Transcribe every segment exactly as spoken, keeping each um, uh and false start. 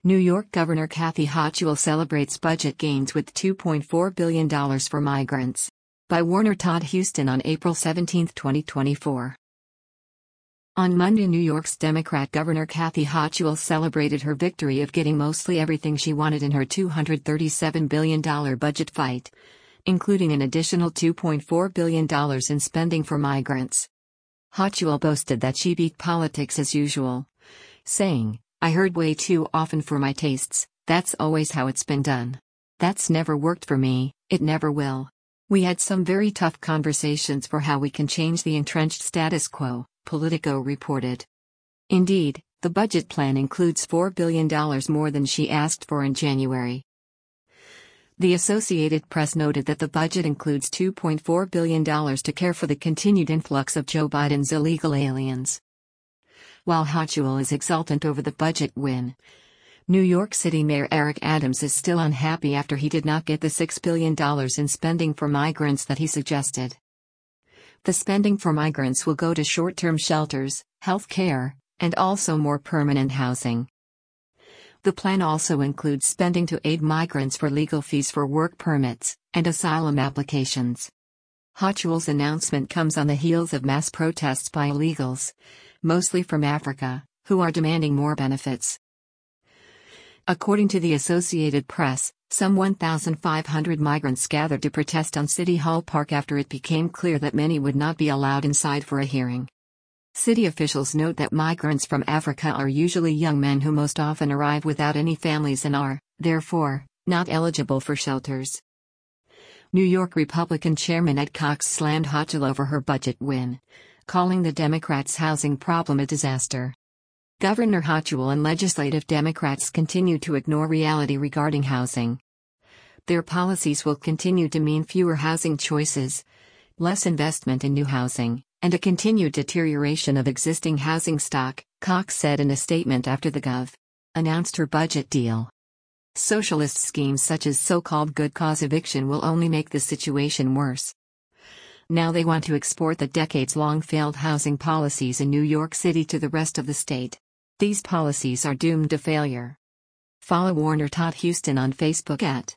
New York Governor Kathy Hochul celebrates budget gains with two point four billion dollars for migrants. By Warner Todd Huston on April seventeenth, twenty twenty-four. On Monday, New York's Democrat Governor Kathy Hochul celebrated her victory of getting mostly everything she wanted in her two hundred thirty-seven billion dollars budget fight, including an additional two point four billion dollars in spending for migrants. Hochul boasted that she beat politics as usual, saying, "I heard way too often for my tastes, that's always how it's been done. That's never worked for me, it never will. We had some very tough conversations for how we can change the entrenched status quo," Politico reported. Indeed, the budget plan includes four billion dollars more than she asked for in January. The Associated Press noted that the budget includes two point four billion dollars to care for the continued influx of Joe Biden's illegal aliens. While Hochul is exultant over the budget win, New York City Mayor Eric Adams is still unhappy after he did not get the six billion dollars in spending for migrants that he suggested. The spending for migrants will go to short-term shelters, health care, and also more permanent housing. The plan also includes spending to aid migrants for legal fees for work permits and asylum applications. Hochul's announcement comes on the heels of mass protests by illegals, mostly from Africa, who are demanding more benefits. According to the Associated Press, some one thousand five hundred migrants gathered to protest on City Hall Park after it became clear that many would not be allowed inside for a hearing. City officials note that migrants from Africa are usually young men who most often arrive without any families and are, therefore, not eligible for shelters. New York Republican Chairman Ed Cox slammed Hochul over her budget win, calling the Democrats' housing problem a disaster. Governor Hochul and legislative Democrats continue to ignore reality regarding housing. Their policies will continue to mean fewer housing choices, less investment in new housing, and a continued deterioration of existing housing stock, Cox said in a statement after the Gov announced her budget deal. Socialist schemes such as so-called good cause eviction will only make the situation worse. Now they want to export the decades-long failed housing policies in New York City to the rest of the state. These policies are doomed to failure. Follow Warner Todd Huston on Facebook at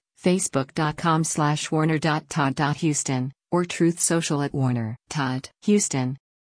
facebook.com slash warner.todd.huston or Truth Social at Warner Todd Huston.